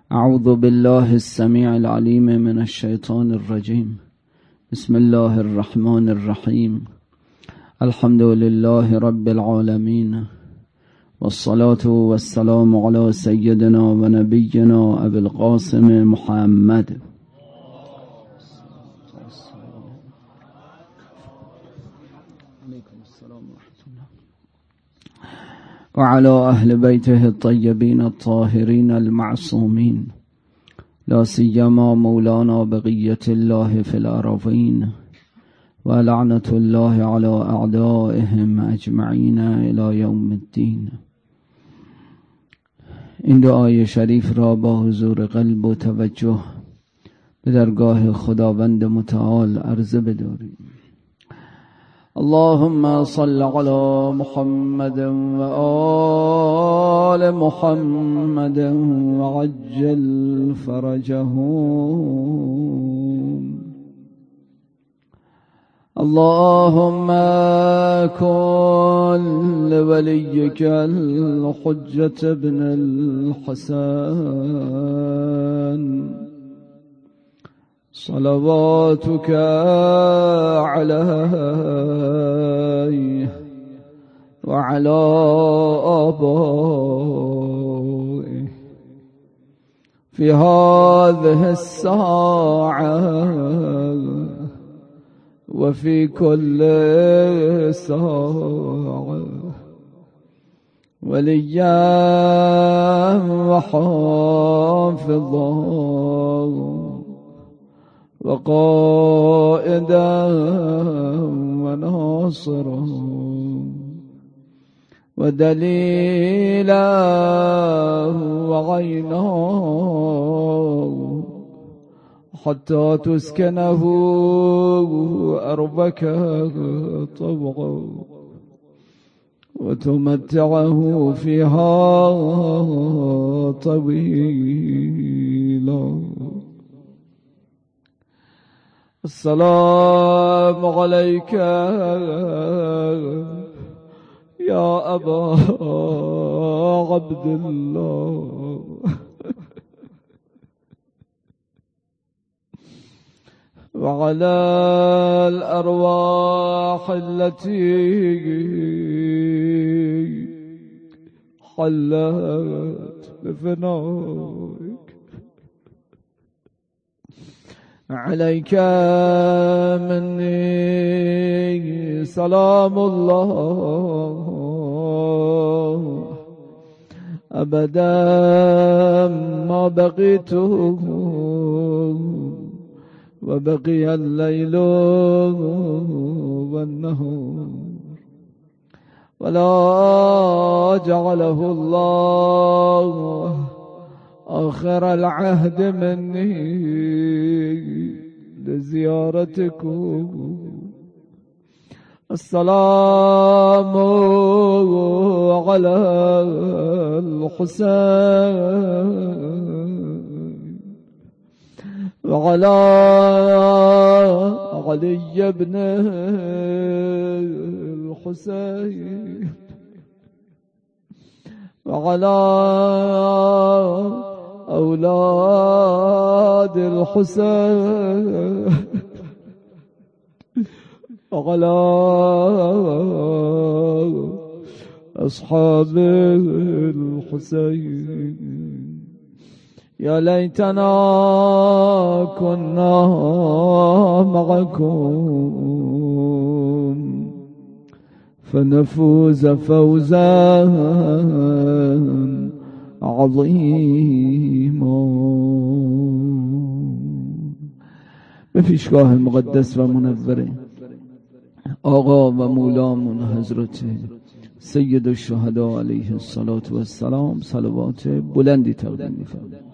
اعوذ بالله السمیع العلیم من الشیطان الرجیم. بسم الله الرحمن الرحیم. الحمد لله رب العالمین والصلاة والسلام على سیدنا و نبینا ابی القاسم محمد وعلى أهل بيته الطيبين الطاهرين المعصومين، لا سيما مولانا بقية الله في الأرضين، ولعنة الله على أعدائهم أجمعين إلى يوم الدين. این دعای شریف را با حضور قلب و توجه به درگاه خداوند متعال عرضه بداریم. اللهم صل على محمد وآل محمد وعجل فرجهم. اللهم كن لوليك الحجة بن الحسن صلواتك عليه وعلى آبائه في هذه الساعة وفي كل ساعة وليا وحافظا وقائدا وناصرا ودليلا وعينا حتى تسكنه أرضك طوعا وتمتعه فيها طويلا. السلام عليك يا أبا عبد الله وعلى الأرواح التي حلت بفنائك. عليك مني سلام الله أبدا ما بقيت وبقي الليل والنهار، ولا جعله الله آخر العهد مني لزيارتكم. السلام على الحسين وعلى علي بن الحسين وعلى أولاد الحسين وعلى أصحاب الحسين. يا ليتنا كنا معكم فنفوز فوزا عظیما. به پیشگاه مقدس و منور آقا و مولامون حضرت سید الشهدا علیه الصلاة والسلام صلوات بلندی تقدیم می‌فرماییم.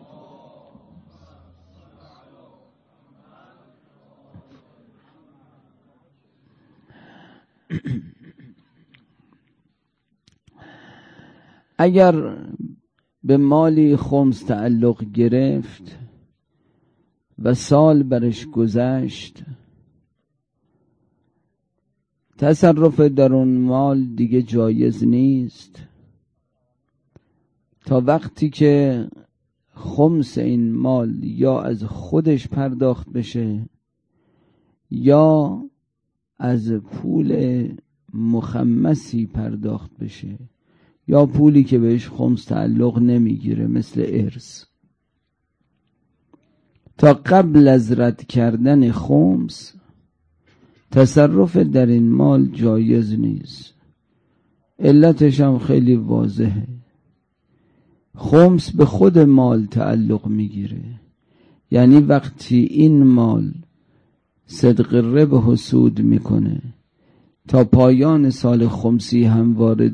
اگر به مالی خمس تعلق گرفت و سال برش گذشت، تصرف در اون مال دیگه جایز نیست تا وقتی که خمس این مال یا از خودش پرداخت بشه یا از پول مخمسی پرداخت بشه یا پولی که بهش خمس تعلق نمیگیره مثل ارث. تا قبل از رد کردن خمس تصرف در این مال جایز نیست. علتش هم خیلی واضحه. خمس به خود مال تعلق میگیره، یعنی وقتی این مال صدق ربح و سود میکنه تا پایان سال خمسی هم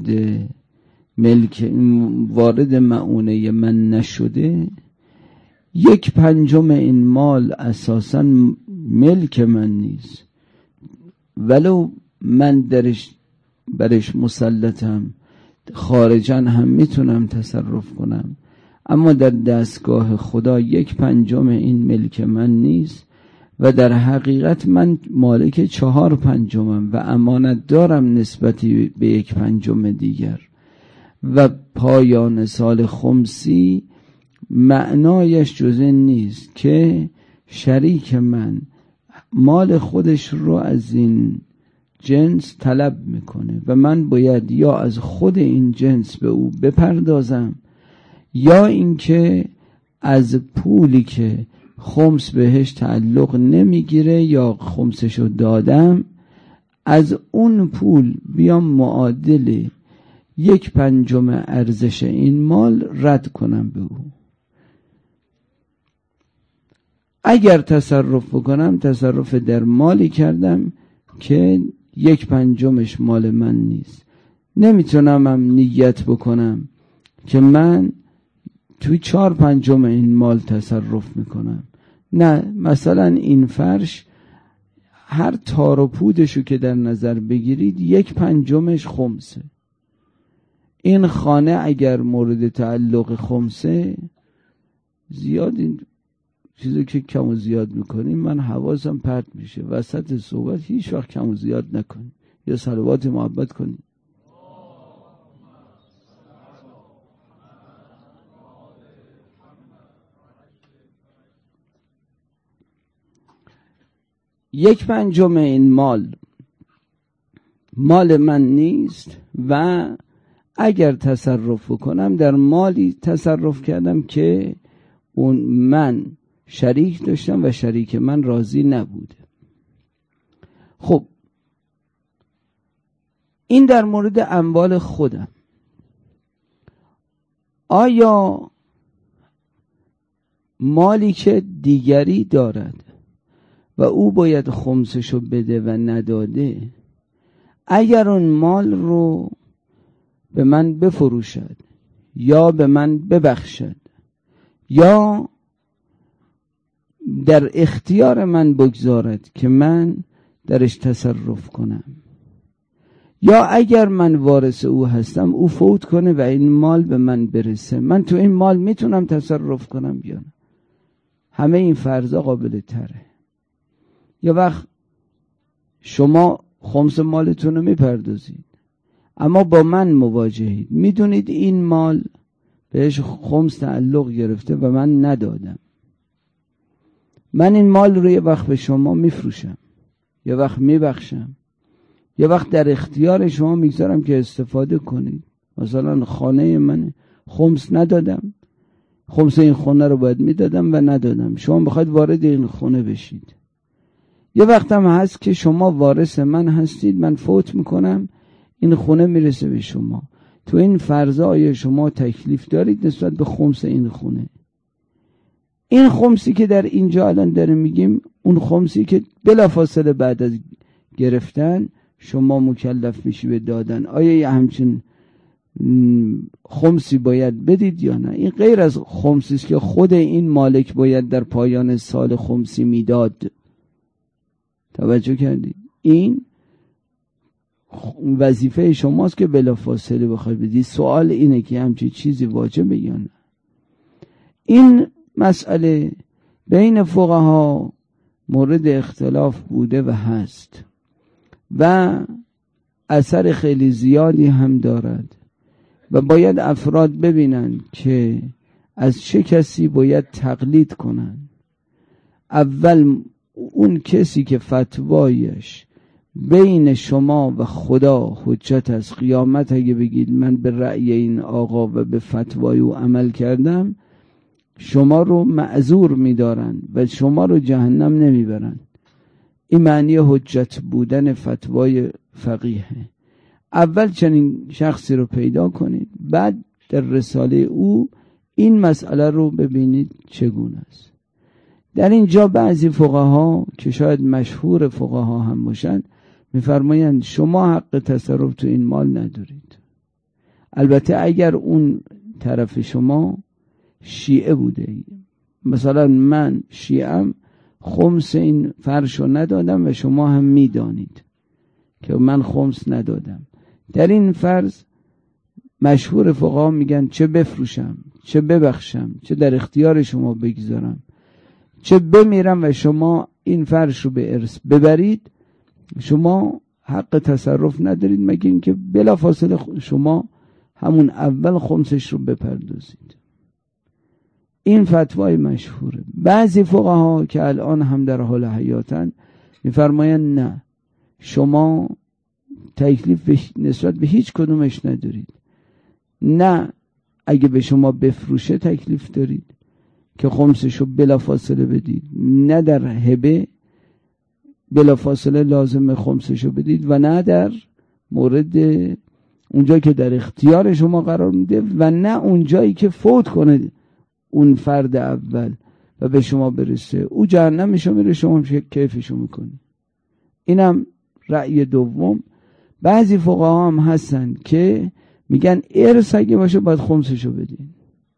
وارد مؤونه من نشده، 1/5 این مال اساساً ملک من نیست، ولو من برش مسلطم، خارجاً هم میتونم تصرف کنم، اما در دستگاه خدا 1/5 این ملک من نیست و در حقیقت من مالک 4/5 و امانت دارم نسبتی به 1/5 دیگر. و پایان سال خمسی معنایش جز این نیست که شریک من مال خودش رو از این جنس طلب میکنه و من باید یا از خود این جنس به او بپردازم یا اینکه از پولی که خمس بهش تعلق نمیگیره یا خمسشو دادم از اون پول بیام معادل 1/5 ارزش این مال رد کنم به او. اگر تصرف بکنم تصرف در مالی کردم که 1/5 مال من نیست. نمیتونم هم نیت بکنم که من توی 4/5 این مال تصرف میکنم. نه، مثلا این فرش هر تار و پودشو که در نظر بگیرید 1/5 خمسه. این خانه اگر مورد تعلق خمسه، زیاد این چیزی که کم و زیاد میکنیم من حواسم پرت میشه. وسط صحبت هیچ وقت کم و زیاد نکنیم، یا صلوات محبت کنیم. یک پنجم این مال من نیست و اگر تصرف کنم در مالی تصرف کردم که اون من شریک داشتم و شریک من راضی نبوده. خب این در مورد اموال خودم. آیا مالی که دیگری دارد و او باید خمسشو بده و نداده، اگر اون مال رو به من بفروشد یا به من ببخشد یا در اختیار من بگذارد که من درش تصرف کنم، یا اگر من وارث او هستم او فوت کنه و این مال به من برسه، من تو این مال میتونم تصرف کنم یا نه؟ همه این فرضا قابل تره. یا وقت شما خمس مالتون رو میپردازید اما با من مواجهید، میدونید این مال بهش خمس تعلق گرفته و من ندادم، من این مال رو یه وقت به شما میفروشم، یه وقت میبخشم، یه وقت در اختیار شما میگذارم که استفاده کنید. مثلا خانه من خمس ندادم، خمس این خونه رو باید میدادم و ندادم، شما بخواید وارد این خونه بشید. یه وقت هم هست که شما وارث من هستید، من فوت میکنم، این خونه میرسه به شما. تو این فرضا آیا شما تکلیف دارید نسبت به خمس این خونه؟ این خمسی که در اینجا الان داریم میگیم، اون خمسی که بلافاصله بعد از گرفتن شما مکلف میشی به دادن، آیا یه همچین خمسی باید بدید یا نه؟ این غیر از خمسی است که خود این مالک باید در پایان سال خمسی میداد. توجه کردید؟ این وظیفه شماست که بلافاصله بخواید بدید. سوال اینه که همچین چیزی واجبه یا نه؟ این مسئله بین فقها مورد اختلاف بوده و هست و اثر خیلی زیادی هم دارد و باید افراد ببینن که از چه کسی باید تقلید کنن؟ اول اون کسی که فتوایش بین شما و خدا حجت از قیامت، اگه بگید من به رأی این آقا و به فتوای او عمل کردم، شما رو معذور می‌دارن و شما رو جهنم نمیبرن. این معنی حجت بودن فتوای فقیهه. اول چنین شخصی رو پیدا کنید، بعد در رساله او این مسئله رو ببینید چگونه است. در اینجا بعضی فقها که شاید مشهور فقها هم باشند میفرمایند شما حق تصرف تو این مال ندارید. البته اگر اون طرف شما شیعه بوده، مثلا من شیعم خمس این فرش رو ندادم و شما هم میدانید که من خمس ندادم، در این فرض مشهور فقها میگن چه بفروشم، چه ببخشم، چه در اختیار شما بگذارم، چه بمیرم و شما این فرش رو به ارث ببرید، شما حق تصرف ندارید مگر اینکه بلافاصله شما همون اول خمسش رو بپردازید. این فتوای مشهوره. بعضی فقها که الان هم در حال حیاتن میفرمایند نه، شما تکلیف نسبت به هیچ کدومش ندارید. نه اگه به شما بفروشه تکلیف دارید که خمسشو بلافاصله بدید، نه در هبه بلافاصله لازم خمسشو بدید و نه در مورد اونجایی که در اختیار شما قرار میده و نه اونجایی که فوت کنه اون فرد اول و به شما برسه، او جهنمشو میره شما کیفشو میکنی. اینم رأی دوم. بعضی فقها هم هستن که میگن ارث اگه باشه باید خمسشو بدین،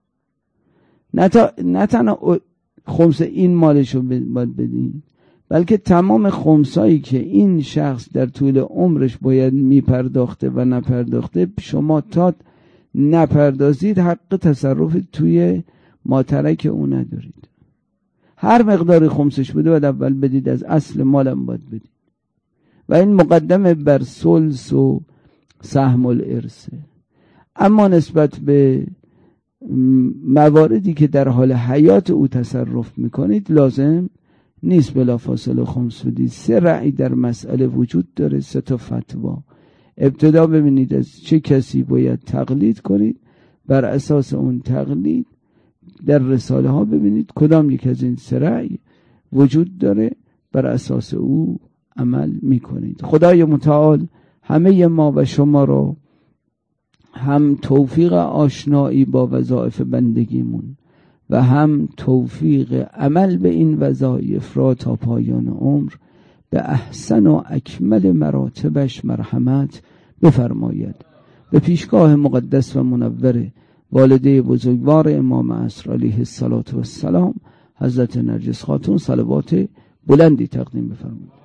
نه تنها خمس این مالشو باید بدین، بلکه تمام خمسایی که این شخص در طول عمرش باید میپرداخته و نپرداخته، شما تا نپردازید حق تصرف توی ماترک او ندارید. هر مقداری خمسش بده باید اول بدید، از اصل مالم باید بدید و این مقدمه بر ثلث و سهم الارثه. اما نسبت به مواردی که در حال حیات او تصرف میکنید لازم نیست بلافاصله خمس بدید. 3 رأی در مسئله وجود داره، 3 تا فتوا. ابتدا ببینید از چه کسی باید تقلید کنید، بر اساس اون تقلید در رساله ها ببینید کدام یک از این 3 رأی وجود داره، بر اساس او عمل میکنید. خدای متعال همه ما و شما را هم توفیق آشنایی با وظایف بندگیمون و هم توفیق عمل به این وظایف را تا پایان عمر به احسن و اکمل مراتبش مرحمت بفرماید. به پیشگاه مقدس و منور والده بزرگوار امام عصر علیه السلام حضرت نرگس خاتون صلوات بلندی تقدیم بفرمایید.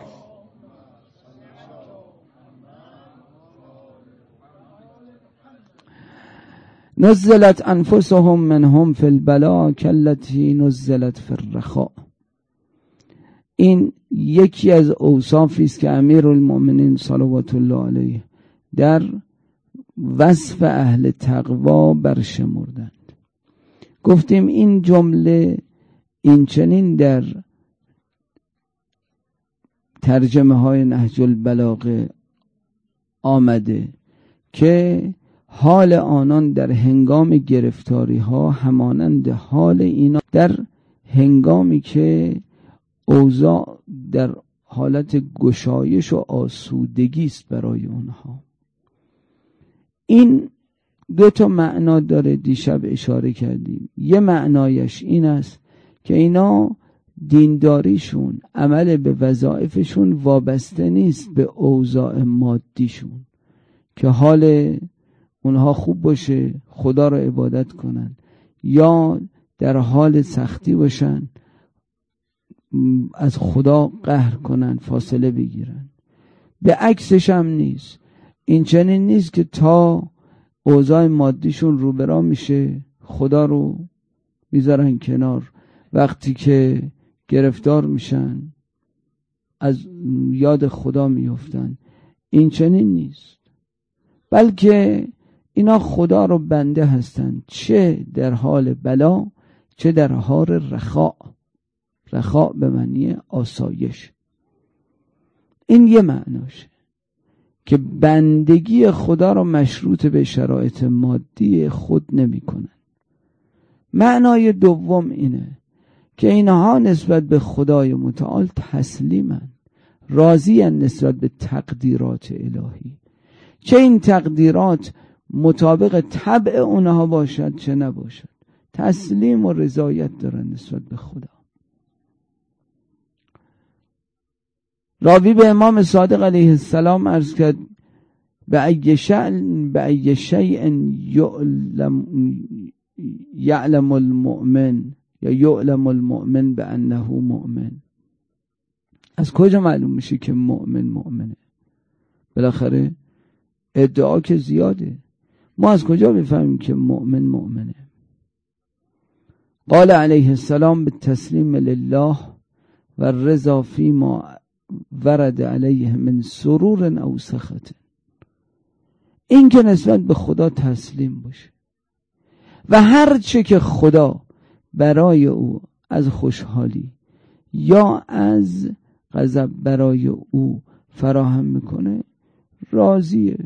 نزلت انفسهم منهم فی البلاء کالتی نزلت فی الرخاء. این یکی از اوصافی است که امیرالمؤمنین صلوات الله علیه در وصف اهل تقوا برشمردند. گفتیم این جمله این چنین در ترجمه های نهج البلاغه آمده که حال آنان در هنگام گرفتاری ها همانند حال اینا در هنگامی که اوضاع در حالت گشایش و آسودگی است برای اونها. این 2 تا معنا داره، دیشب اشاره کردیم. یه معنایش این است که اینا دینداریشون، عمل به وظایفشون وابسته نیست به اوضاع مادیشون، که حال اونها خوب باشه خدا را عبادت کنن یا در حال سختی باشن از خدا قهر کنن فاصله بگیرن. به عکسش هم نیست. این چنین نیست که تا اوضاع مادیشون رو برا میشه خدا رو میذارن کنار، وقتی که گرفتار میشن از یاد خدا میفتن. این چنین نیست، بلکه اینا خدا رو بنده هستند، چه در حال بلا چه در حال رخاء. رخاء به معنی آسایش. این یه معناشه که بندگی خدا رو مشروط به شرایط مادی خود نمی کنن. معنای دوم اینه که اینها نسبت به خدای متعال تسلیمن، راضی‌اند نسبت به تقدیرات الهی، چه این تقدیرات مطابق طبع اونها باشد چه نباشد. تسلیم و رضایت دارن نسبت به خدا. راوی به امام صادق علیه السلام عرض کرد به ای شیء یعلم المؤمن یا یعلم المؤمن بانه مؤمن. از کجا معلوم میشه که مؤمنه؟ بالاخره ادعا که زیاده. ما از کجا بفهمیم که مؤمنه؟ قال علیه السلام بالتسلیم لله و الرضا فیما ورد علیه من سرور او سخط. این که نسبت به خدا تسلیم باشه و هر چه که خدا برای او از خوشحالی یا از غضب برای او فراهم میکنه راضیه.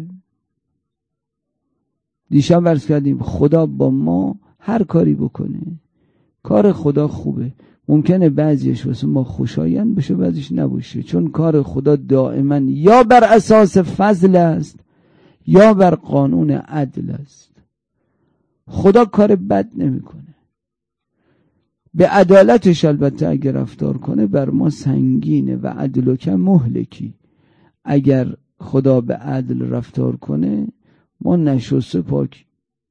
دیشب عرض کردیم خدا با ما هر کاری بکنه کار خدا خوبه. ممکنه بعضیش واسه ما خوشایند بشه بعضیش نباشه، چون کار خدا دائما یا بر اساس فضل است یا بر قانون عدل است. خدا کار بد نمیکنه. به عدالتش البته اگر رفتار کنه بر ما سنگینه و عدل که مهلکی. اگر خدا به عدل رفتار کنه ما نشسته پاکی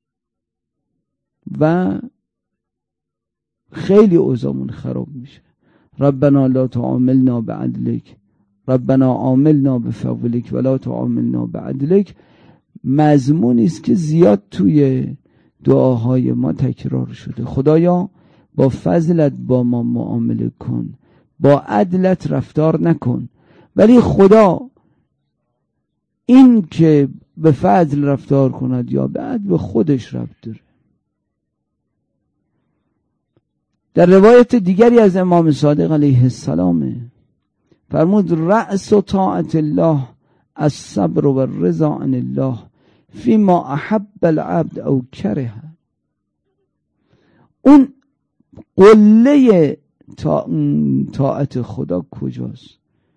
و خیلی اوضاعمون خراب میشه. ربنا لا تعاملنا بعدلک، ربنا عاملنا بفضلک ولا تعاملنا بعدلک مضمونی است که زیاد توی دعاهای ما تکرار شده. خدایا با فضلت با ما معامله کن، با عدلت رفتار نکن. ولی خدا این که به فضل رفتار کند یا به عدل به خودش ربط داره. در روایت دیگری از امام صادق علیه السلام فرمود رأس طاعت الله الصبر و الرضا عن الله فیما احب العبد او کره. اون قله طاعت خدا کجاست؟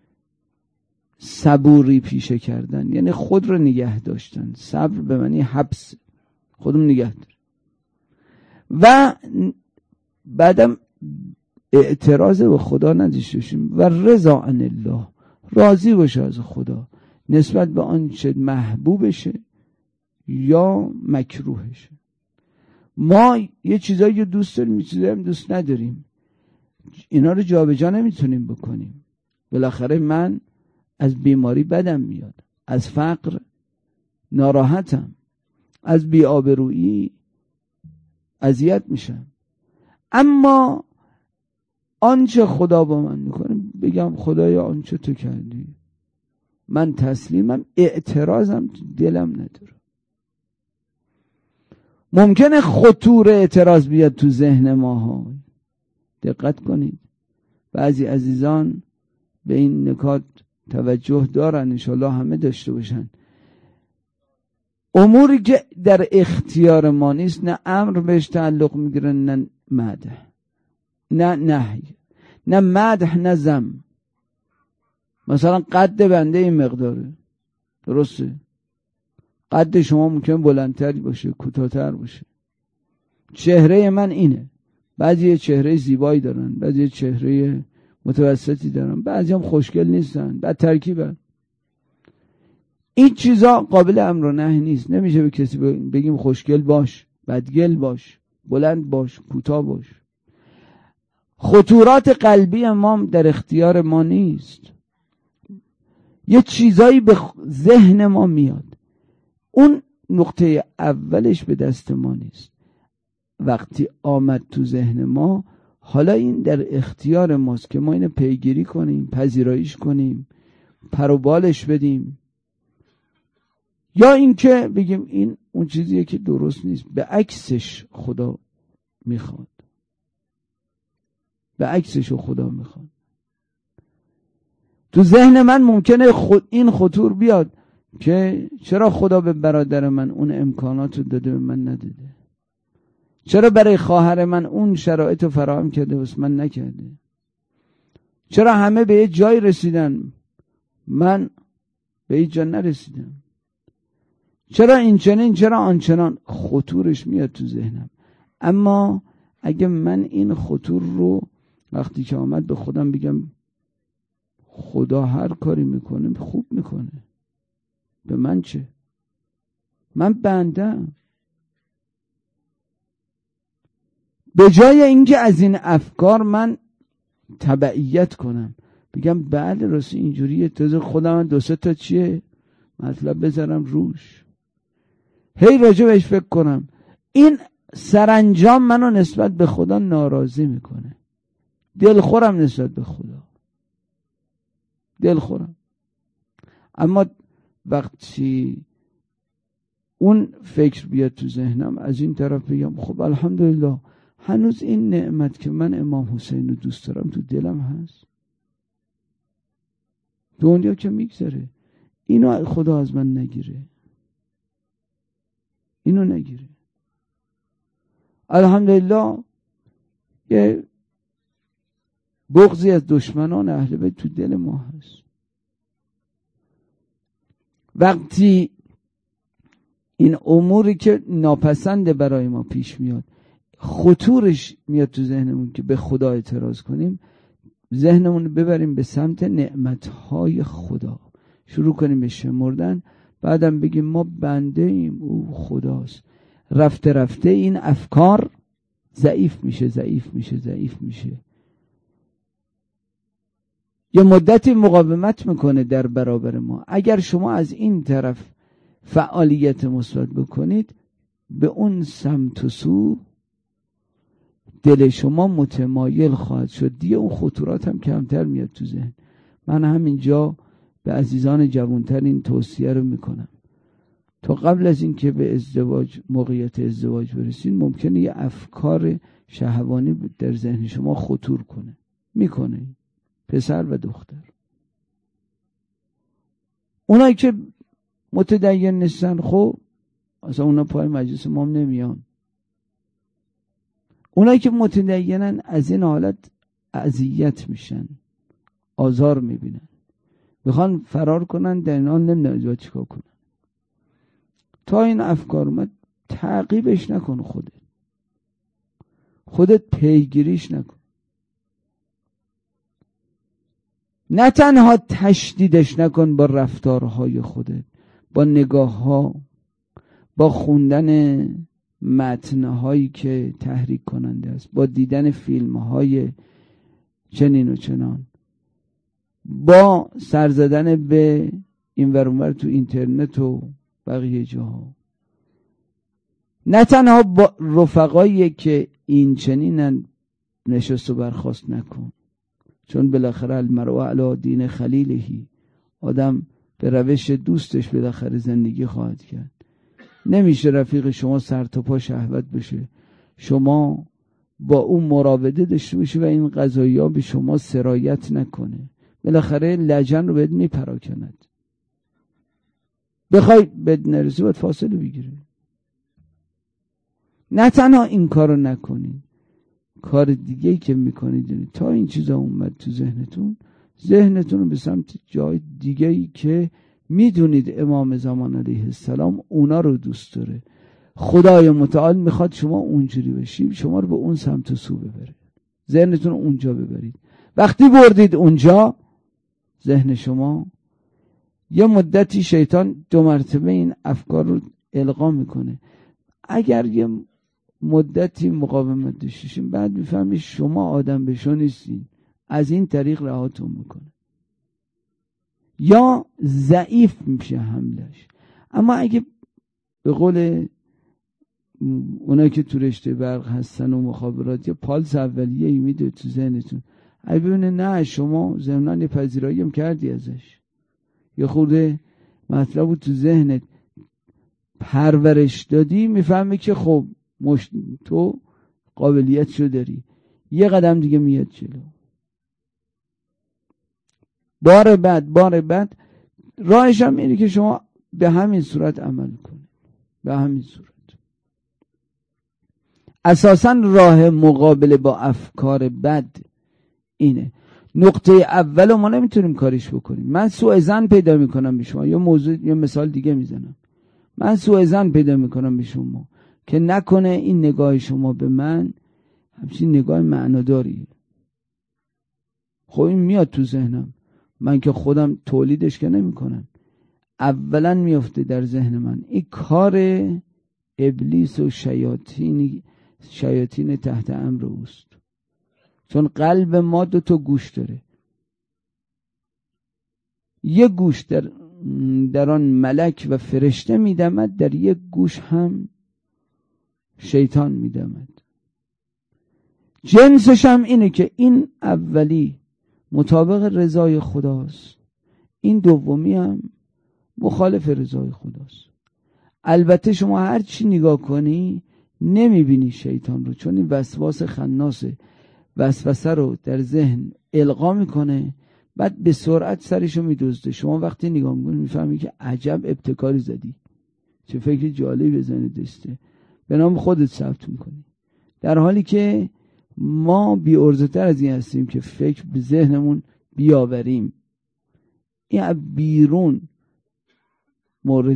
صبوری پیشه کردن، یعنی خود رو نگه داشتن. صبر به معنی حبس، خودم نگه دار. و بعدم اعتراض به خدا نداشته باشیم و رضا عن الله، راضی باشه از خدا نسبت به آنچه محبوبشه یا مکروهشه. ما یه چیزایی رو دوست داریم یه چیزایی هم دوست نداریم. اینا رو جابجا نمیتونیم بکنیم. بالاخره من از بیماری بدم میاد، از فقر ناراحتم، از بی‌آبرویی اذیت میشم. اما آنچه خدا با من میکنه بگم خدایا آنچه تو کردی من تسلیمم، اعتراضم دلم نداره. ممکنه خطور اعتراض بیاد تو ذهن ماها. دقت کنید بعضی عزیزان به این نکات توجه دارن، انشالله همه داشته باشن. اموری که در اختیار ما نیست نه امر بهش تعلق میگیره نه مدح نه نهی، نه مدح نه ذم. مثلا قد بنده این مقداره، درسته؟ قد شما ممکن بلندتر باشه کوتاه‌تر باشه. چهره من اینه. بعضی چهره زیبایی دارن، بعضی چهره متوسطی دارن، بعضی هم خوشگل نیستن، بعد ترکیبن. این چیزا قابل امر و نهی نیست. نمیشه به کسی بگیم خوشگل باش، بدگل باش، بلند باش، کوتاه باش. خطورات قلبی ما در اختیار ما نیست. یه چیزایی به ذهن ما میاد، اون نقطه اولش به دست ما نیست. وقتی آمد تو ذهن ما حالا این در اختیار ماست که ما اینو پیگیری کنیم، پذیرایش کنیم، پر و بالش بدیم، یا اینکه بگیم این اون چیزیه که درست نیست. به عکسش خدا میخواد، به عکسش خدا میخواد. تو ذهن من ممکنه این خطور بیاد که چرا خدا به برادر من اون امکانات رو داده به من نداده؟ چرا برای خواهر من اون شرایط رو فراهم کرده واسه من نکرده؟ چرا همه به یه جای رسیدن من به یه جا نرسیدم؟ چرا این چنین، چرا آنچنان؟ خطورش میاد تو ذهنم. اما اگه من این خطور رو وقتی که آمد به خودم بگم خدا هر کاری میکنه خوب میکنه، به من چه؟ من بندم. به جای اینکه از این افکار من تبعیت کنم، بگم بله راست اینجوریه، تازه خودم 2-3 تا چیه مطلب بذارم روش، هی راجع بهش فکر کنم، این سرانجام منو نسبت به خدا ناراضی میکنه. دلخورم نسبت به خدا، دلخورم. اما وقتی اون فکر بیاد تو ذهنم، از این طرف بگم خب الحمدلله هنوز این نعمت که من امام حسین رو دوست دارم تو دلم هست. دنیا که میگذره، اینو خدا از من نگیره، اینو نگیره. الحمدلله یه بغضی از دشمنان اهل بیت تو دل ما هست. وقتی این اموری که ناپسند برای ما پیش میاد خطورش میاد تو ذهنمون که به خدا اعتراض کنیم، ذهنمون رو ببریم به سمت نعمتهای خدا، شروع کنیم به شمردن، بعدم بگیم ما بنده ایم، او خداست. رفته رفته این افکار ضعیف میشه. یه مدتی مقاومت میکنه در برابر ما. اگر شما از این طرف فعالیت مثبت بکنید، به اون سمت و سو دل شما متمایل خواهد شد، دیگه اون خطورات هم کمتر میاد تو ذهن. من همینجا به عزیزان جوانتر این توصیه رو میکنم، تا قبل از این که به ازدواج، موقعیت ازدواج برسید، ممکنه یه افکار شهوانی در ذهن شما خطور کنه، میکنه، پسر و دختر. اونایی که متدین نیستن خب اصلا اونا پای مجلس ما نمیان. اونایی که متدینن از این حالت اذیت میشن، آزار میبینن، میخوان فرار کنن، در این حال نمیدونن چیکار کنن. تا این افکار اومد تعقیبش نکن، خودت پیگیریش نکن. نه تنها تشدیدش نکن با رفتارهای خودت، با نگاه ها، با خوندن متنهایی که تحریک کننده است، با دیدن فیلم های چنین و چنان، با سر زدن به این ور اون ور تو اینترنت و بقیه جاها. نه تنها با رفقایی که این چنینن نشست و برخاست نکن، چون بالاخره المرء علی دین خلیلهی، آدم به روش دوستش بالاخره زندگی خواهد کرد. نمیشه رفیق شما سر تا پا شهوت بشه، شما با اون مراوده داشته باشی و این قضایا به شما سرایت نکنه، بالاخره لجن رو بهت میپراکند. بخوای بهت نرسی باید فاصله بگیره. نه تنها این کارو نکنید، کار دیگه‌ای که میکنید تا این چیزا اومد تو ذهنتون رو به سمت جای دیگه‌ای که میدونید امام زمان علیه السلام اونا رو دوست داره، خدای متعال میخواد شما اونجوری بشید، شما رو به اون سمت و سو ببره، ذهنتون رو اونجا ببرید. وقتی بردید اونجا، ذهن شما یه مدتی شیطان 2 مرتبه این افکار رو القا میکنه. اگر یه مدتی مقاومت داشتیم، بعد میفهمی شما آدم بشو نیستین، از این طریق رهاتون میکنه یا ضعیف میشه حملش. اما اگه به قول اونایی که تو رشته برق هستن و مخابرات، یا پالس اولیه‌ای میده تو ذهنتون، اگه ببینه نه شما ضمناً یه پذیرایی هم کردی ازش، یا خورده مطلب تو ذهنت پرورش دادی میفهمی که خب تو قابلیتشو داری، یه قدم دیگه میاد جلو. بار بعد راهش هم اینه که شما به همین صورت عمل کنید، به همین صورت. اساساً راه مقابله با افکار بد اینه. نقطه اول ما نمیتونیم کاریش بکنیم. من سوء ظن پیدا میکنم به شما، یا مثال دیگه میزنم، من سوء ظن پیدا میکنم به شما که نکنه این نگاه شما به من همچین نگاه معناداریه. خب این میاد تو ذهنم، من که خودم تولیدش که نمیکنم، اولا میفته در ذهن من. این کار ابلیس و شیاطین تحت امر اوست، چون قلب ما 2 گوش داره. یک گوش در آن ملک و فرشته میدمد، در یک گوش هم شیطان میدمد. جنسش هم اینه که این اولی مطابق رضای خداست، این دومی هم مخالف رضای خداست. البته شما هر چی نگاه کنی نمیبینی شیطان رو، چون این وسواس خناس وسوسه رو در ذهن القا میکنه، بعد به سرعت سرشو میدزده. شما وقتی نگاه میکنی میفهمی که عجب ابتکاری زدی، چه فکر جالبی به ذهن دسته، به نام خودت ثبت میکنی، در حالی که ما بی ارزه‌تر از این هستیم که فکر به ذهنمون بیاوریم. این بیرون مورد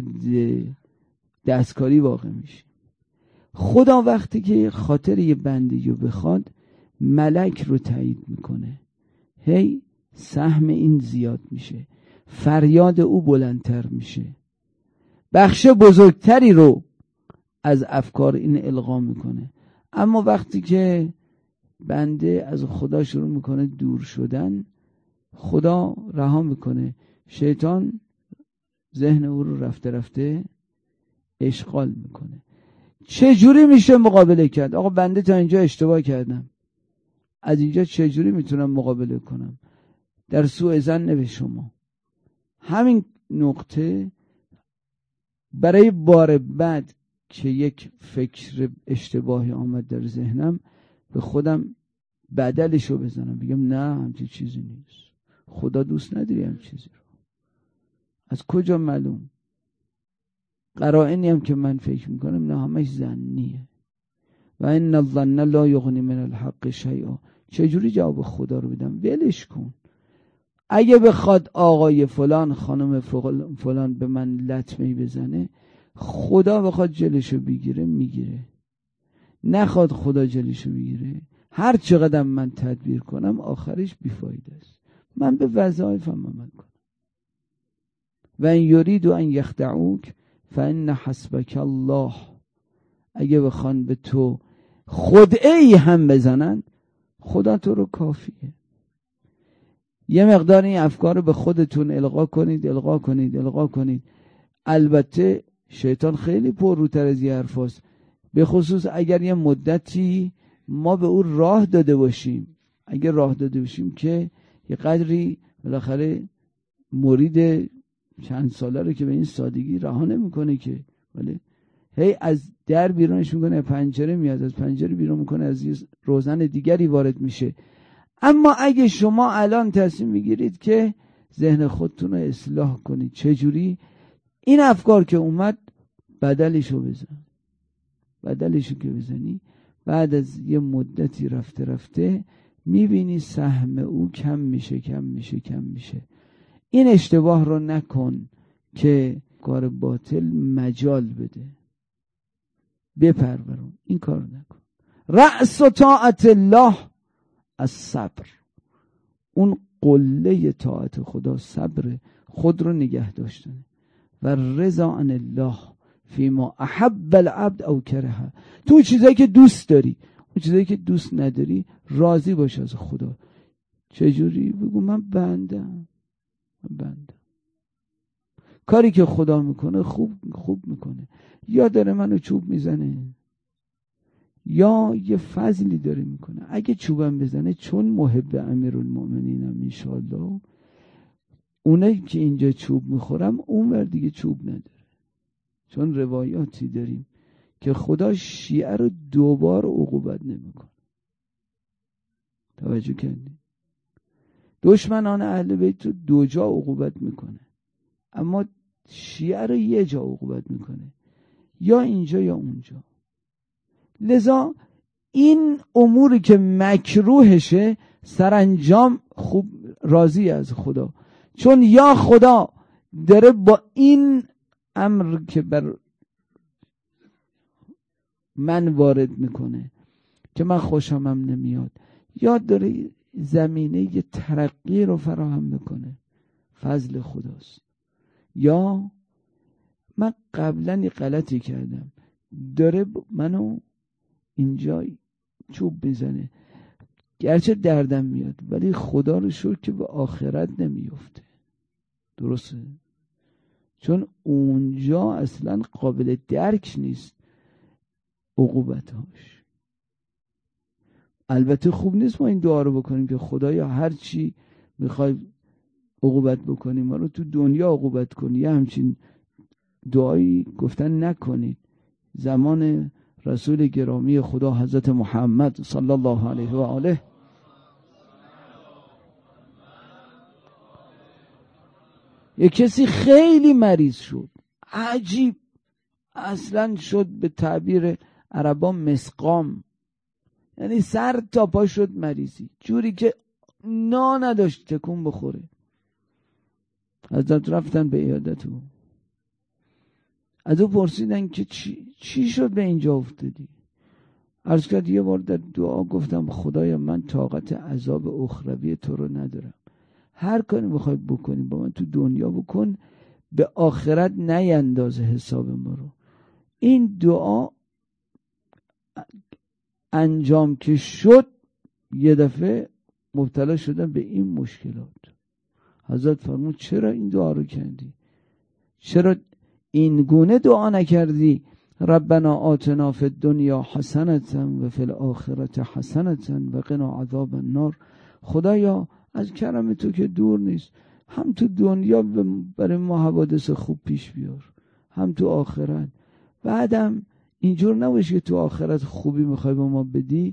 دستکاری واقع میشه. خدا وقتی که خاطر یه بندی رو بخواد، ملک رو تایید میکنه، هی سهم این زیاد میشه، فریاد او بلندتر میشه، بخش بزرگتری رو از افکار این القا میکنه. اما وقتی که بنده از خدا شروع میکنه دور شدن، خدا رها میکنه، شیطان ذهن او رو رفته رفته اشغال میکنه. چه جوری میشه مقابله کرد؟ آقا بنده تا اینجا اشتباه کردم، از اینجا چه جوری میتونم مقابله کنم؟ در سوء ظن به شما. همین نقطه برای بار بعد که یک فکر اشتباهی آمد در ذهنم، به خودم بدلشو بزنم، بگم نه همچین چیزی نیست، خدا دوست نداری هم چیزی رو. از کجا معلوم؟ قرائنی هم که من فکر میکنم نه همش ظنیه. و ان الظن لا یغنی من الحق شیئا. چجوری جواب خدا رو بدم؟ ولش کن. اگه بخواد آقای فلان خانم فلان به من لطمه‌ای بزنه، خدا بخواد جلشو بگیره میگیره، نخواد خدا جلشو بگیره، هر چقدر من تدبیر کنم آخرش بیفایده است. من به وظایفم عمل کنم. و ان یریدوا ان یخدعوک فان حسبک الله. اگه بخوان به تو خدعه‌ای هم بزنن، خدا تو رو کافیه. یه مقدار این افکار رو به خودتون القا کنید. البته شیطان خیلی پرروتر از یه حرف هست، به خصوص اگر یه مدتی ما به او راه داده باشیم. اگر راه داده باشیم که یه قدری بالاخره مرید چند ساله رو که به این سادگی رها نمیکنه که، ولی هی از در بیرونش میکنه، پنجره میاد، از پنجره بیرون میکنه، از یه روزن دیگری وارد میشه. اما اگه شما الان تصمیم میگیرید که ذهن خودتون رو اصلاح کنید، چجوری؟ این افکار که اومد بدلشو بزن. بدلشو که بزنی، بعد از یه مدتی رفته میبینی سهم او کم میشه. این اشتباه رو نکن که کار باطل مجال بده، بپرورون. این کار نکن. رأس طاعت الله از صبر. اون قله طاعت خدا صبر، خود رو نگه داشتن. و رضا عن الله فیما احب العبد او کرها. تو چیزایی که دوست داری، اون چیزایی که دوست نداری، راضی باش از خدا. چجوری؟ بگو من بندم. کاری که خدا میکنه خوب میکنه. یا داره منو چوب میزنه، یا یه فضلی داره میکنه. اگه چوبم بزنه، چون محب امیرالمؤمنینم انشاءالله، اونه که اینجا چوب میخورم اون ور دیگه چوب نداره. چون روایاتی داریم که خدا شیعه رو دوبار عقوبت نمیکنه. توجه کردی؟ دشمنان اهل بیت رو 2 جا عقوبت میکنه، اما شیعه رو 1 جا عقوبت میکنه، یا اینجا یا اونجا. لذا این اموری که مکروهشه سرانجام خوب راضی از خدا، چون یا خدا داره با این امر که بر من وارد میکنه که من خوشمم نمیاد، یا داره زمینه یه ترقی رو فراهم میکنه، فضل خداست، یا من قبلا یه غلطی کردم داره منو اینجا چوب میزنه، گرچه دردم میاد ولی خدا رو شکر که به آخرت نمیفته. درسته؟ چون اونجا اصلا قابل درک نیست عقوبتاش. البته خوب نیست ما این دعا رو بکنیم که خدایا هر چی میخوای عقوبت بکنیم ما رو تو دنیا عقوبت کنی. یه همچین دعایی گفتن نکنید. زمان رسول گرامی خدا حضرت محمد صلی الله علیه و آله یک کسی خیلی مریض شد، عجیب، اصلا شد به تعبیر عربا مسقام، یعنی سر تا پا شد مریضی، جوری که نا نداشت تکون بخوره. حضرت رفتن به عیادت او، از او پرسیدن که چی شد به اینجا افتادی؟ عرض کرد یه بار در دعا گفتم خدایا من طاقت عذاب اخروی تو رو ندارم، هر کاری بخوای بکنی با من تو دنیا بکن، به آخرت نینداز حساب ما رو. این دعا انجام که شد یه دفعه مبتلا شدن به این مشکلات. حضرت فرمود چرا این دعا رو کردی؟ چرا این گونه دعا نکردی؟ ربنا آتنا فی الدنیا حسنة و فی الاخرة حسنة و قنا عذاب النار. خدایا از کرم تو که دور نیست، هم تو دنیا برای ما حوادث خوب پیش بیار، هم تو آخرت. بعدم اینجور نباشه که تو آخرت خوبی میخوای با ما بدی،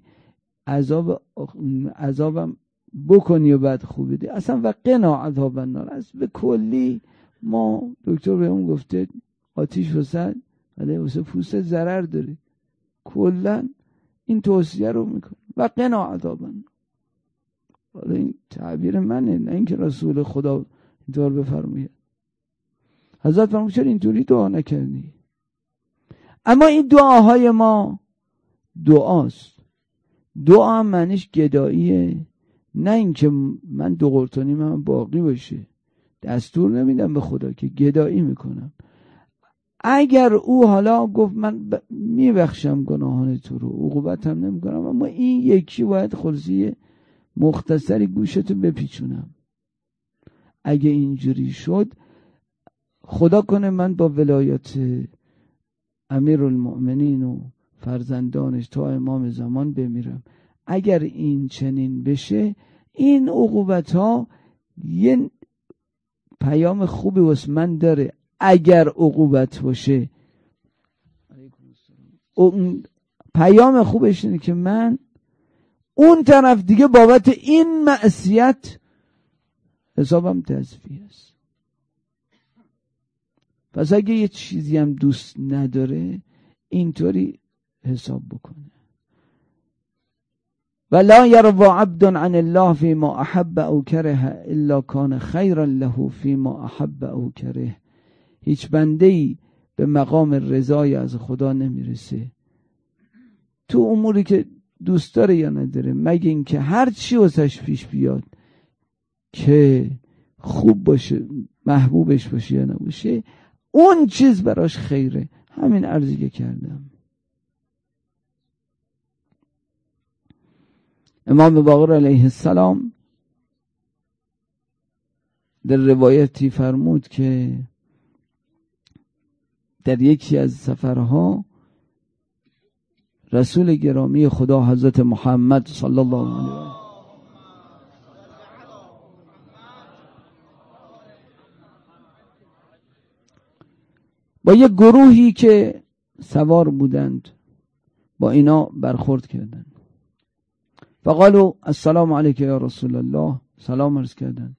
عذابم بکنی و بعد خوب بدی. اصلا و قنا عذاب النار، از به کلی ما دکتر به اون گفته آتیش وسط ولی واسه پوست ضرر داره، کلا این توصیه رو میکنه و قنا عذاب النار. حالا این تعبیر منه، نه اینکه رسول خدا اینطور بفرماید. حضرت فرمود چرا اینطوری دعا نکردی؟ اما این دعاهای ما دعاست. دعا معنیش گداییه، نه اینکه من 2 قرتونی من باقی باشه. دستور نمیدم به خدا که گدایی میکنم. اگر او حالا گفت من میبخشم گناهان تو رو، عقوبتم نمیکنم، اما این یکی باید خلاصی مختصری گوشتو بپیچونم. اگه اینجوری شد خدا کنه من با ولایت امیرالمؤمنین و فرزندانش تا امام زمان بمیرم. اگر این چنین بشه این عقوبت ها یه پیام خوبی واسه من داره. اگر عقوبت باشه پیام خوبش اینه که من اون طرف دیگه بابت این معصیت حسابم تصفیه است. پس اگه یه چیزی هم دوست نداره اینطوری حساب بکنه. ولا يرضى عبد عن الله فيما احب او كره الا كان خيرا له فيما احب او كره. هیچ بنده‌ای به مقام رضای از خدا نمیرسه تو اموری که دوست داره یا نداره، مگه اینکه هر چی واسش پیش بیاد که خوب باشه، محبوبش باشه یا نباشه، اون چیز براش خیره. همین عرضی که کردم. امام باقر علیه السلام در روایتی فرمود که در یکی از سفرها رسول گرامی خدا حضرت محمد صلی الله علیه و با یه گروهی که سوار بودند با اینا برخورد کردند. فقالوا السلام علیک یا رسول الله، سلام عرض کردند.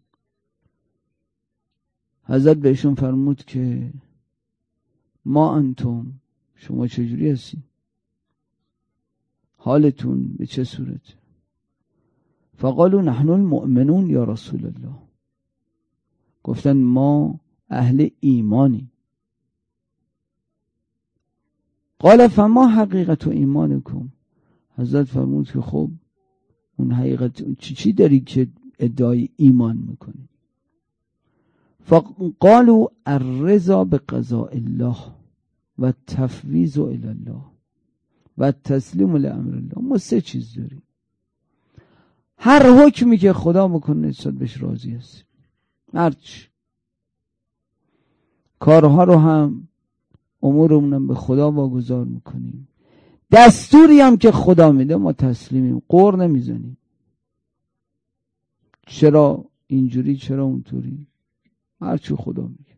حضرت بهشون فرمود که ما انتم، شما چجوری هستی؟ حالتون به چه صورت؟ فقالوا نحن المؤمنون یا رسول الله، گفتن ما اهل ایمانی. قال فما حقیقت ایمانکم، حضرت فرمود که خب اون حقیقت چی داری که ادعای ایمان میکنی؟ فقالوا الرضا بقضاء الله و تفویض الی الله و تسلیم لامر الله. ما سه چیز داریم، هر حکمی که خدا میکنه نسبت بهش راضی هستیم، هرچی کارها رو هم امورمون به خدا واگذار میکنیم، دستوری هم که خدا میده ما تسلیمیم، قور نمیزنیم چرا اینجوری چرا اونطوری، هرچی خدا میگه.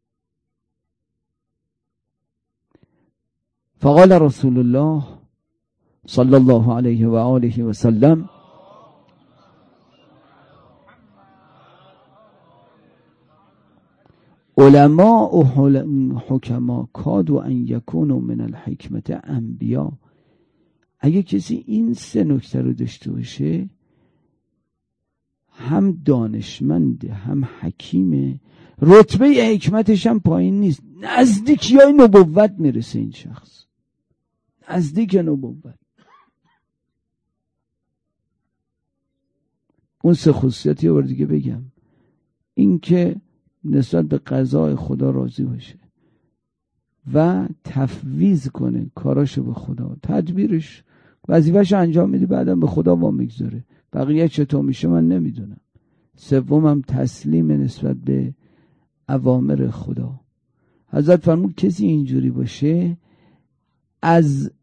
فقال رسول الله صلی الله علیه و آله و سلم علماء و حکما کادوا ان یکونوا من الحکمت انبیا. اگه کسی این سه نکته رو داشته باشه، هم دانشمنده هم حکیمه، رتبه حکمتش هم پایین نیست، نزدیکی های نبوت میرسه این شخص، نزدیک نبوت. اون سه خصوصیتی رو دیگه بگم، این که نسبت به قضای خدا راضی باشه و تفویض کنه کاراشو به خدا، تدبیرش وظیفه‌شو انجام میده، بعدم به خدا وامیگذاره، بقیه چطور میشه من نمیدونم. سومم تسلیم نسبت به اوامر خدا. حضرت فرمود کسی اینجوری باشه از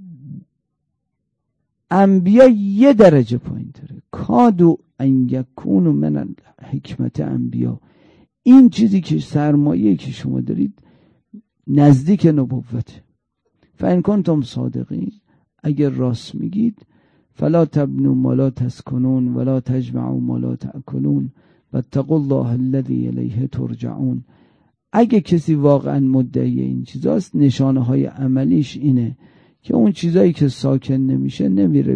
انبیا یه درجه پایین تره. کادو ان یکونوا من الحکمت انبیا، این چیزی که سرمایه که شما دارید نزدیک نبوته. فان کنتم صادقین، اگر راست میگید، فلا تبنوا ما لا تسکنون ولا تجمعوا ما لا تأکلون واتقوا الله الذی الیه ترجعون. اگه کسی واقعا مدعی این چیزاست، نشانه های عملیش اینه که اون چیزایی که ساکن نمیشه نمیره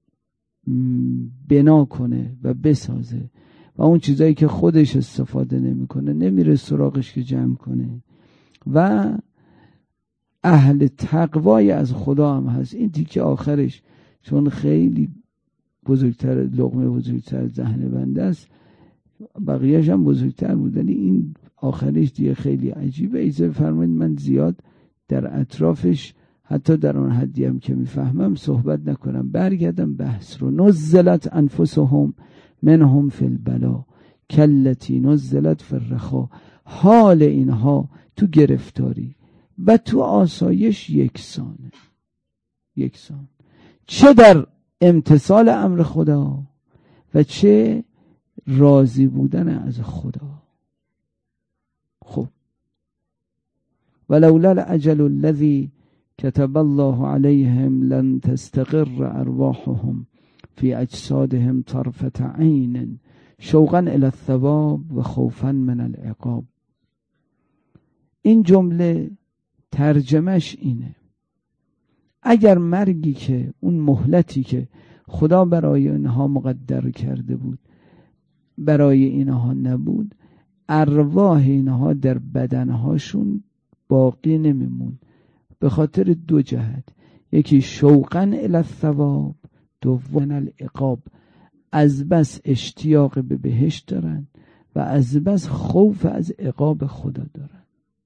بنا کنه و بسازه، و اون چیزایی که خودش استفاده نمیکنه نمیره سراغش که جمع کنه، و اهل تقوای از خدا هم هست. این تیکه آخرش چون خیلی بزرگتر، لقمه بزرگتر ذهن بنده است، بقیه‌اش هم بزرگتر بودن، این آخرش دیگه خیلی عجیبه. ایزه فرمایید من زیاد در اطرافش حتی در آن حدی هم که میفهمم صحبت نکنم، برگردم بحث رو. نزلت انفسهم منهم فی البلا کلتی نزلت فی الرخا. حال اینها تو گرفتاری و تو آسایش یکسانه، یکسان، چه در امتثال امر خدا و چه راضی بودن از خدا. خب ولولا الاجل الذی كتب الله عليهم لن تستقر ارواحهم في اجسادهم طرفة عين شوقا الى الثواب و خوفا من العقاب. این جمله ترجمهش اینه، اگر مرگی که اون مهلتی که خدا برای اینها مقدر کرده بود برای اینها نبود، ارواح اینها در بدنهاشون باقی نمیمون، به خاطر دو جهت، یکی شوقا الی الثواب، دوم العقاب، از بس اشتیاق به بهشت دارن و از بس خوف از عقاب خدا دارن.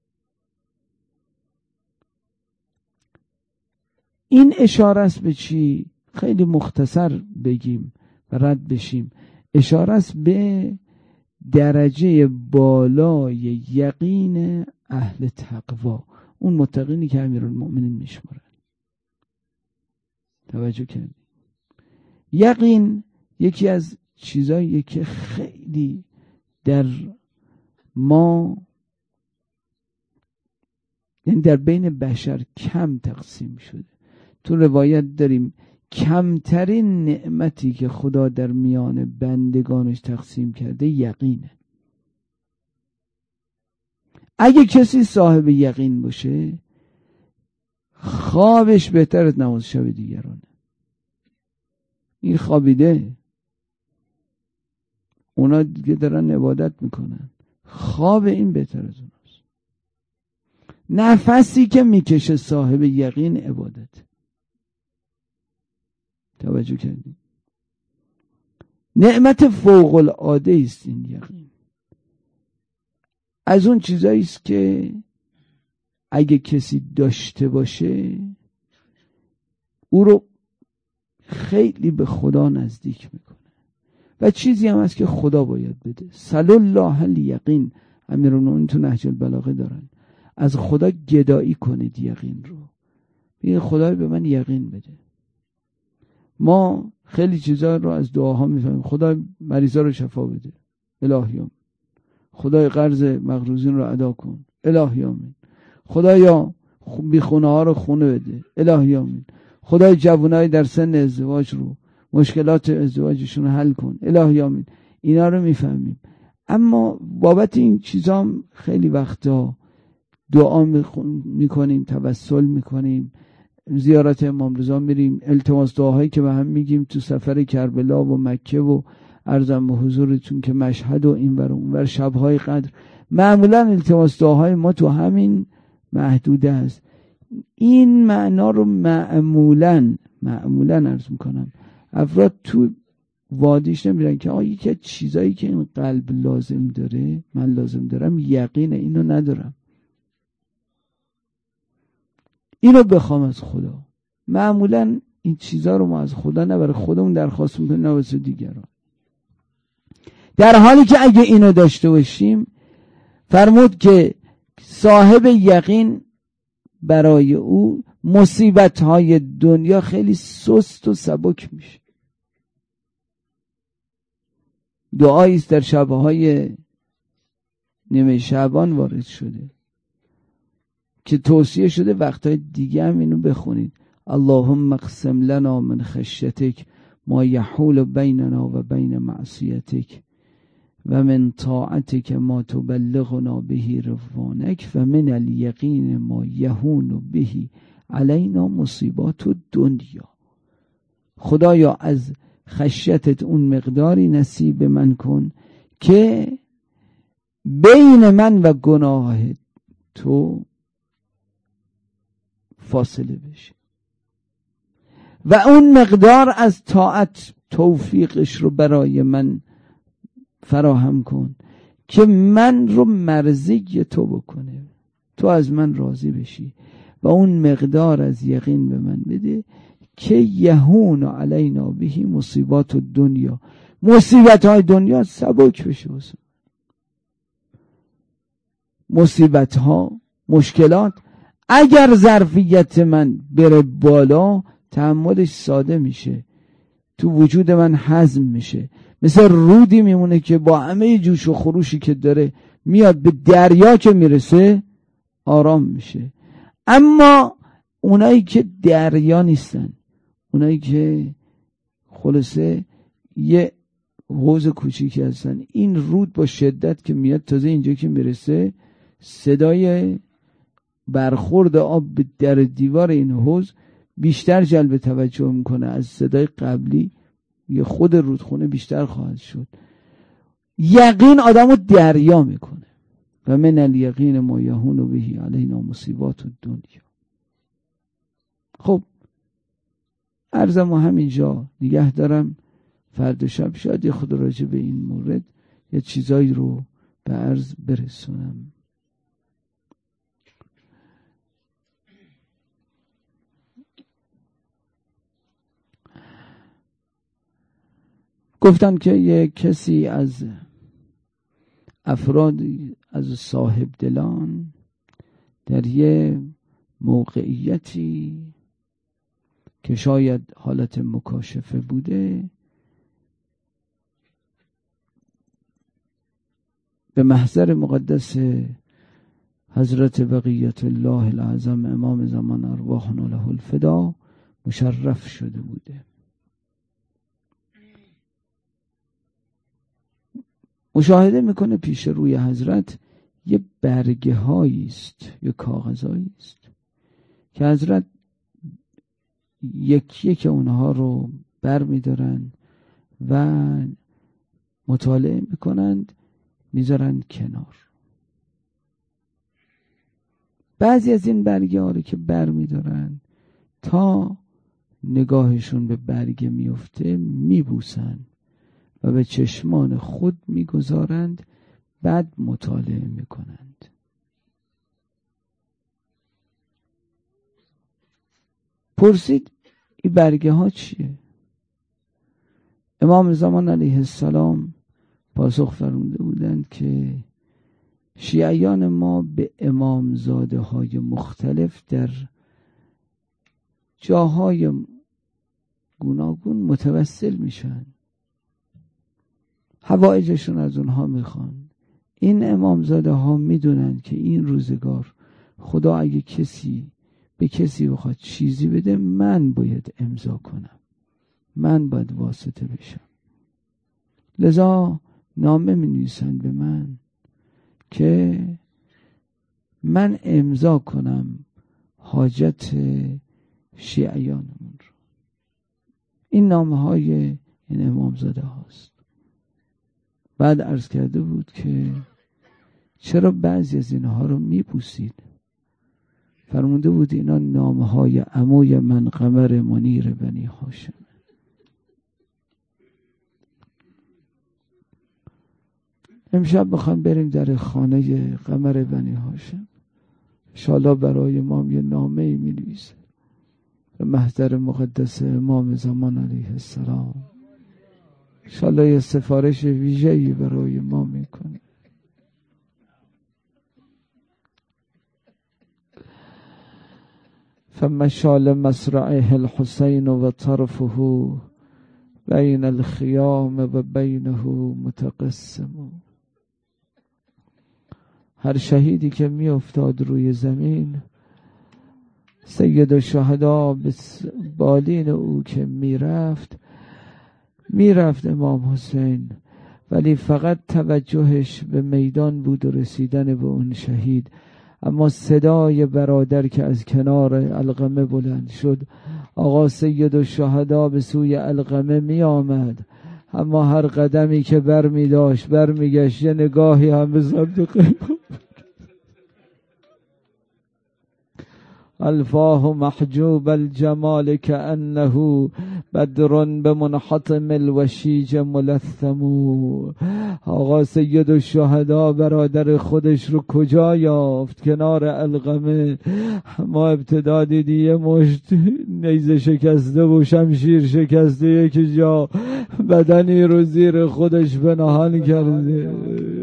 این اشاره است به چی؟ خیلی مختصر بگیم و رد بشیم. اشاره است به درجه بالای یقین اهل تقوا، اون متقینی که امیرالمؤمنین میشمارن. توجه کردید؟ یقین یکی از چیزاییه که خیلی در ما یعنی در بین بشر کم تقسیم شده. تو روایت داریم کمترین نعمتی که خدا در میان بندگانش تقسیم کرده یقینه. اگه کسی صاحب یقین باشه خوابش بهتر از نماز شب دیگرانه. این خوابیده، اونا دیگه دارن عبادت میکنن، خواب این بهتر از اوناست. نفسی که میکشه صاحب یقین عبادت. توجه کردید؟ نعمت فوق العاده است این یقین. از اون چیزایی است که اگه کسی داشته باشه او رو خیلی به خدا نزدیک میکنه و چیزی هم هست که خدا باید بده. سل الله الیقین، امیرالمومنین تو نهج البلاغه دارن، از خدا گدایی کنید یقین رو. بگید خدای به من یقین بده. ما خیلی چیزا رو از دعاها میفهمیم. خدای مریضا رو شفا بده، الهی آمین. خدای قرض مقروضین رو ادا کن، الهی آمین. خدایا بی خونه ها رو خونه بده، الهی آمین. خدای جوانای در سن ازدواج رو مشکلات ازدواجشون رو حل کن، الهی آمین. اینا رو میفهمیم، اما بابت این چیزا خیلی وقتا دعا میکنیم، توسل میکنیم، زیارت امام رضا میریم، التماس دعاهایی که به هم میگیم تو سفر کربلا و مکه و عرضم به حضورتون که مشهد و اینور و اونور، شبهای قدر، معمولا التماس دعاهای ما تو همین محدوده است. این معنا رو معمولا عرض میکنم افراد تو وادیش نمیرن که یکی از چیزایی که این قلب لازم داره، من لازم دارم یقینه، اینو ندارم، اینو بخوام از خدا. معمولا این چیزا رو ما از خدا نه برای خودمون درخواست میکنیم نه واسه دیگران، در حالی که اگه اینو داشته باشیم فرمود که صاحب یقین برای او مصیبت‌های دنیا خیلی سست و سبک میشه. دعایی است در شب‌های نیمه شعبان وارد شده که توصیه شده وقتهای دیگه هم اینو بخونید. اللهم اقسم لنا من خشیتک ما یحول بیننا و بین معصیتک و من طاعتک ما تبلغنا به رضوانک و من الیقین ما یهون به علینا مصیبات الدنیا. خدایا از خشیتت اون مقداری نصیب من کن که بین من و گناه تو فاصله بشه و اون مقدار از طاعت توفیقش رو برای من فراهم کن که من رو مرضی تو بکنه، تو از من راضی بشی، و اون مقدار از یقین به من بده که یهون علینا بهی مصیبات الدنیا، مصیبت های دنیا سبک بشه. مصیبت ها، مشکلات اگر ظرفیت من بره بالا تحملش ساده میشه، تو وجود من هضم میشه، مثل رودی میمونه که با همه جوش و خروشی که داره میاد به دریا که میرسه آرام میشه. اما اونایی که دریا نیستن، اونایی که خلاصه یه حوض کوچیکی هستن، این رود با شدت که میاد تازه اینجا که میرسه صدای برخورد آب به در دیوار این حوض بیشتر جلب توجه میکنه از صدای قبلی، یه خود رودخونه بیشتر خواهد شد. یقین آدمو دریا میکنه. و من الیقین ما یهون بهی علینا مصیبات الدنیا. خب عرضمو همینجا نگه دارم، فردا شب شاید یه خود راجع به این مورد یه چیزایی رو به عرض برسونم. گفتم که یه کسی از افراد از صاحب دلان در یه موقعیتی که شاید حالت مکاشفه بوده به محضر مقدس حضرت بقیت الله العظم امام زمان ارواحنا له الفدا مشرف شده بوده. مشاهده میکنه پیش روی حضرت یه برگه هایی است، یه کاغذایی است که حضرت یک اونها رو بر میدارن و مطالعه میکنند، میذارن کنار. بعضی از این برگه ها رو که بر میدارن تا نگاهشون به برگه میفته میبوسن و به چشمان خود میگذارند، بعد مطالعه میکنند. پرسید این برگه ها چیه؟ امام زمان علیه السلام پاسخ فرموده بودند که شیعیان ما به امامزاده های مختلف در جاهای گوناگون متوسل میشن، حوائجشون از اونها میخوان. این امامزاده ها میدونن که این روزگار خدا اگه کسی به کسی بخواد چیزی بده، من باید امضا کنم، من باید واسطه بشم. لذا نامه می نویسن به من که من امضا کنم حاجت شیعیانمون رو. این نامه های این امامزاده هاست. بعد عرض کرده بود که چرا بعضی از اینها رو میبوسید؟ فرموده بود اینا نامه های عموی من قمر منیر بنی هاشم. امشب میخوام بریم در خانه قمر بنی هاشم، انشاءالله برای ما یه نامه ای می‌نویسه به محضر مقدس امام زمان علیه السلام. انشاءالله یه سفارش ویژه‌ای برای ما میکنه. فمشال مصرعه الحسین و طرفه بین الخیام و بینه متقسم. هر شهیدی که می افتاد روی زمین، سید الشهدا به بالین او که میرفت امام حسین، ولی فقط توجهش به میدان بود و رسیدن به اون شهید. اما صدای برادر که از کنار القمه بلند شد، آقا سید الشهدا به سوی القمه می آمد، اما هر قدمی که بر می داشت بر می گشت یه نگاهی هم به سمت قبله. الفاه محجوب الجمال كأنه بدر بمنحطم الوشیج ملثم. آقا سید الشهدا برادر خودش رو کجا یافت؟ کنار القمه. ما ابتدا دیدی یه مشت نیزه شکسته و شمشیر شکسته، یکی جا بدنی رو زیر خودش پنهان کرده.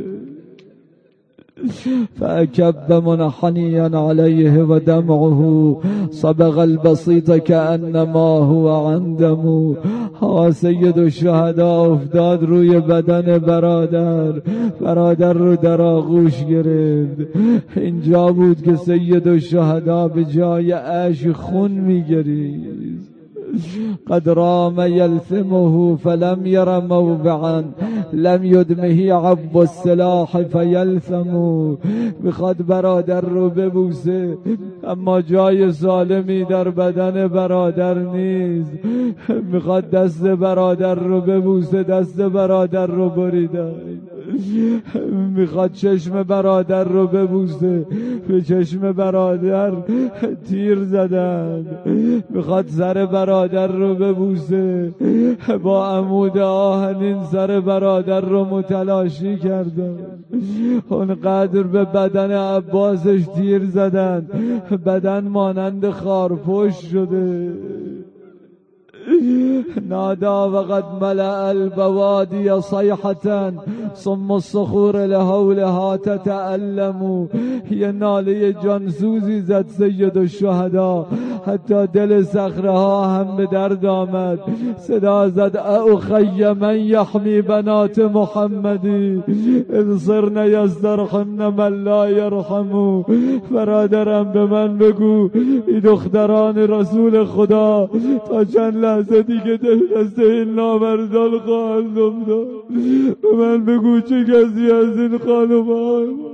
فأكب منحنيا عليه ودمعه صبغ البسيط كأنما هو عندم. سید الشهدا افتاد روی بدن برادر رو در آغوش گرفت. اینجا بود که سید الشهدا به جای اشک خون میگریست. قد رام يلثمه فلم ير موضعا لم يدمه عب السلاح فيلثم. میخواد برادر رو ببوسه، اما جای سالمی در بدن برادر نیست. میخواد دست برادر رو ببوسه، دست برادر رو بریدن. میخواد چشم برادر رو ببوسه، به چشم برادر تیر زدن. میخواد سر برادر رو ببوسه، با عمود آهنین سر برادر رو متلاشی کردن. اونقدر به بدن عباسش تیر زدن بدن مانند خارپشت شده. نادا وقد ملأ البوادي صيحة ثم الصخور لهولها تتألم. یه ناله جانسوزی زد سید الشهدا، حتی دل صخره ها هم به درد آمد. صدا زد اخی من یحمی بنات محمدی انصرن یسترحمن من لا یرحمو. برادرم به من بگو این دختران رسول خدا تا چند لحظه دیگه دل دسته این نامردان خواهند افتاد. به من بگو چه کسی از این خانم